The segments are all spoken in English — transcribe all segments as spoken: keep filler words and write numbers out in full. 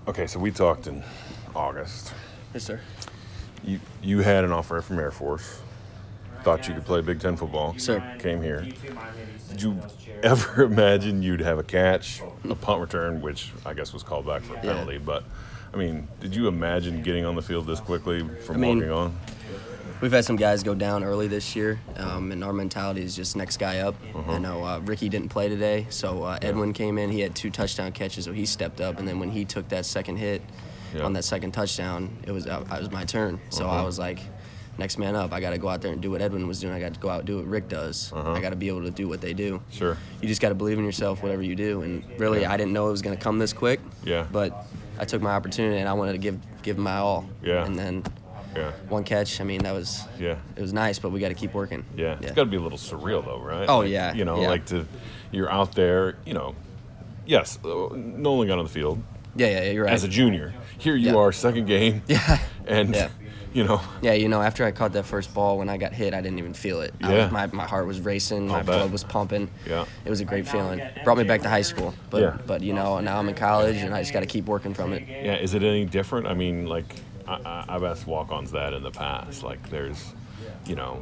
Okay, so we talked in August. Yes, sir. You you had an offer from Air Force. Thought you could play Big Ten football. Sir. Came here. Did you ever imagine you'd have a catch, a punt return, which I guess was called back for a penalty, Yeah. but I mean, did you imagine getting on the field this quickly from I mean, walking on? We've had some guys go down early this year, um, and our mentality is just next guy up. Uh-huh. I know uh, Ricky didn't play today, so uh, Edwin came in. He had two touchdown catches, so he stepped up. And then when he took that second hit Yeah. on that second touchdown, it was uh, it was my turn. So Uh-huh. I was like, next man up. I got to go out there and do what Edwin was doing. I got to go out and do what Rick does. Uh-huh. I got to be able to do what they do. Sure. You just got to believe in yourself, whatever you do. And really, Yeah. I didn't know it was going to come this quick. Yeah. But I took my opportunity, and I wanted to give give my all. Yeah. And then Yeah. one catch. I mean, that was Yeah. it was nice, but we got to keep working. Yeah. It's got to be a little surreal, though, right? Oh, Like, yeah, You know, yeah. like to, you're out there, you know, yes, uh, Nolan got on the field Yeah, yeah, yeah, you're right. as a junior. Here you Yeah. are, second game. Yeah. And, Yeah. you know, Yeah, you know, after I caught that first ball, when I got hit, I didn't even feel it. I Yeah. was, my, my heart was racing, I'll my bet. blood was pumping. Yeah. It was a great feeling. Brought me back to high school. But, Yeah. but you know, now I'm in college, and I just got to keep working from it. yeah, is it any different? I mean, like, I, I, I've asked walk-ons that in the past. Like, there's, you know,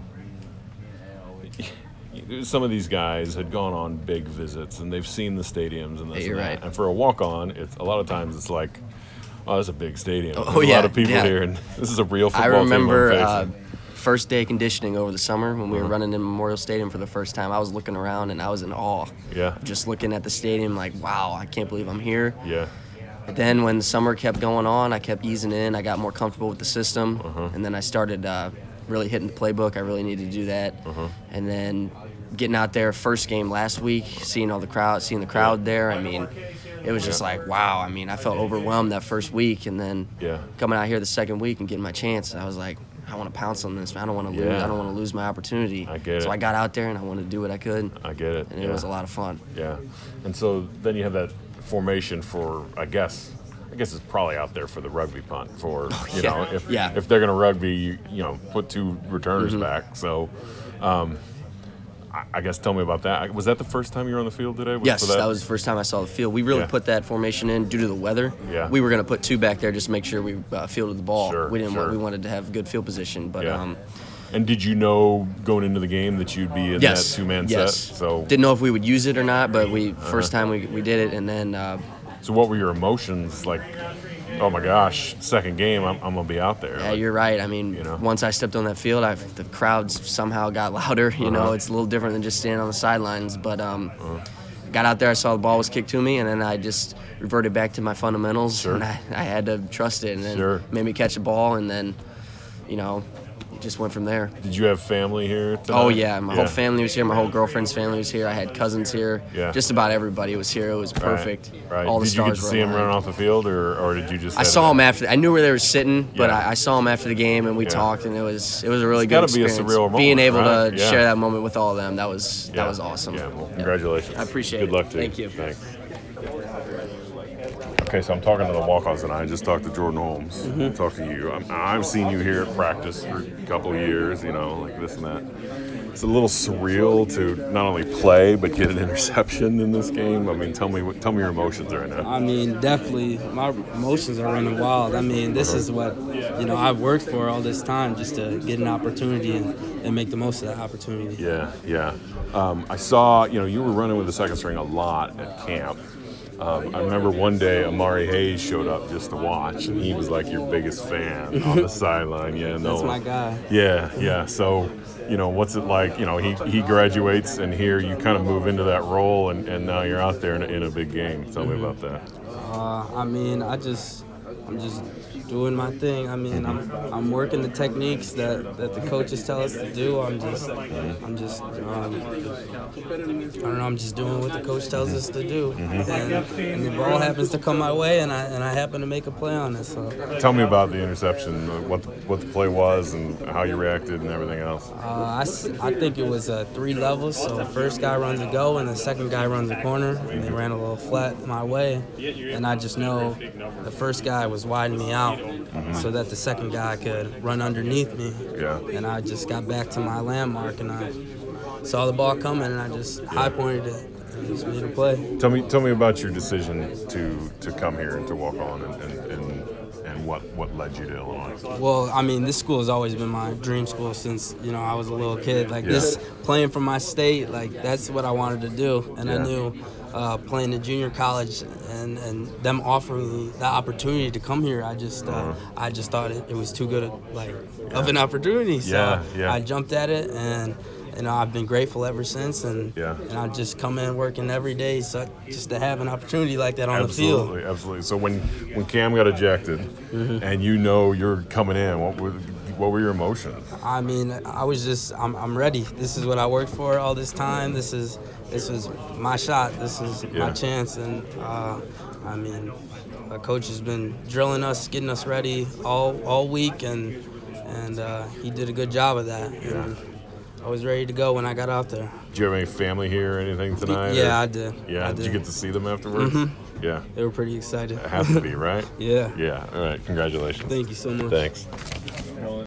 some of these guys had gone on big visits, and they've seen the stadiums and this Yeah, you're and that. right. And for a walk-on, it's a lot of times it's like, oh, it's a big stadium. Oh, There's a yeah, lot of people yeah. here, and this is a real I football remember team I'm uh, facing. first day conditioning over the summer when we Uh-huh. were running in Memorial Stadium for the first time. I was looking around, and I was in awe. Yeah. Just looking at the stadium like, wow, I can't believe I'm here. Yeah. But then when the summer kept going on, I kept easing in. I got more comfortable with the system, Uh-huh. and then I started uh, really hitting the playbook. I really needed to do that. Uh-huh. And then getting out there, first game last week, seeing all the crowd, seeing the crowd there. I mean, it was just like, wow. I mean, I felt overwhelmed that first week, and then Yeah. coming out here the second week and getting my chance, I was like, I want to pounce on this. I don't want to lose. Yeah. I don't want to lose my opportunity. I get so it. I got out there and I wanted to do what I could, I get it. and yeah. it was a lot of fun. Yeah, and so then you have that formation for, I guess, I guess it's probably out there for the rugby punt for, you yeah, know, if yeah. if they're going to rugby, you, you know, put two returners Mm-hmm. back. So, um, I, I guess tell me about that. Was that the first time you were on the field today? Was- Yes, for that? was the first time I saw the field. We really Yeah. put that formation in due to the weather. Yeah. We were going to put two back there just to make sure we uh, fielded the ball. Sure, we didn't sure. want, we wanted to have good field position, but Yeah. um, And did you know going into the game that you'd be in yes, that two-man yes. set? So, didn't know if we would use it or not, but we Uh-huh. first time we, we did it, and then uh, so what were your emotions like? Oh my gosh, second game, I'm, I'm gonna be out there. yeah, Like, you're right. I mean, you know. once I stepped on that field, I, the crowds somehow got louder. You know, Uh-huh. it's a little different than just standing on the sidelines. But um, got out there, I saw the ball was kicked to me, and then I just reverted back to my fundamentals, Sure. and I, I had to trust it, and then Sure. made me catch the ball, and then, you know, just went from there. Did you have family here tonight? Oh yeah, my whole family was here. My whole girlfriend's family was here. I had cousins here. Yeah. Just about everybody was here. It was perfect. Right. right. All the did you get stars to were see him aligned. running off the field, or, or did you just? I head saw in? him after. I knew where they were sitting, but Yeah. I, I saw him after the game, and we Yeah. talked, and it was it was a really It's good gotta be a experience. surreal moment, Being able right? to Yeah. share that moment with all of them, that was Yeah. that was awesome. Yeah. Well, congratulations. I appreciate Good it. luck to Thank you. you. Thanks. Okay, so I'm talking to the walk-ons, and I just talked to Jordan Holmes. Mm-hmm. Talked to you. I'm, I've seen you here at practice for a couple of years, you know, like this and that. It's a little surreal to not only play but get an interception in this game. I mean, tell me what, tell me your emotions right now. I mean, definitely, my emotions are running wild. I mean, this is what, you know, I've worked for all this time just to get an opportunity and, and make the most of that opportunity. Yeah, yeah. Um, I saw, you know, you were running with the second string a lot at camp. Um, I remember one day Amari Hayes showed up just to watch, and he was like your biggest fan on the sideline. Yeah, no. That's my guy. Yeah, yeah. So, you know, what's it like? You know, he, he graduates, and here you kind of move into that role, and, and now you're out there in a, in a big game. Tell me about that. Uh, I mean, I just, I'm just doing my thing. I mean, I'm, I'm working the techniques that, that the coaches tell us to do. I'm just, I'm just, um, I don't know. I'm just doing what the coach tells us to do, and, and the ball happens to come my way, and I and I happen to make a play on it. So. Tell me about the interception, uh, what the, what the play was, and how you reacted, and everything else. Uh, I, s- I think it was uh, three levels. So the first guy runs a go, and the second guy runs a corner, and they ran a little flat my way. And I just know the first guy was widening me out so that the second guy could run underneath me. Yeah. And I just got back to my landmark, and I saw the ball coming, and I just high pointed it and just made a play. Tell me, tell me about your decision to to come here and to walk on, and and, and, and what, what led you to Illinois. Well, I mean, this school has always been my dream school since, you know, I was a little kid. Like, Yeah. this, playing for my state, like, that's what I wanted to do. And Yeah. I knew uh, playing at junior college and, and them offering me the opportunity to come here, I just uh, Uh-huh. I just thought it, it was too good, of, like, of an opportunity. So Yeah, yeah. I jumped at it, and you know, I've been grateful ever since, and Yeah. and I just come in working every day, so just to have an opportunity like that on Absolutely, the field. absolutely. So when when Cam got ejected, Mm-hmm. and you know you're coming in, what were what were your emotions? I mean, I was just, I'm, I'm ready. This is what I worked for all this time. This is, this was my shot. This is Yeah. my chance. And uh, I mean, our coach has been drilling us, getting us ready all all week, and and uh, he did a good job of that. Yeah. And I was ready to go when I got out there. Do you have any family here or anything tonight? Yeah, or- I did. Yeah, I did you did. get to see them afterwards? Yeah, They were pretty excited. it has to be, right? Yeah. Yeah. All right. Congratulations. Thank you so much. Thanks.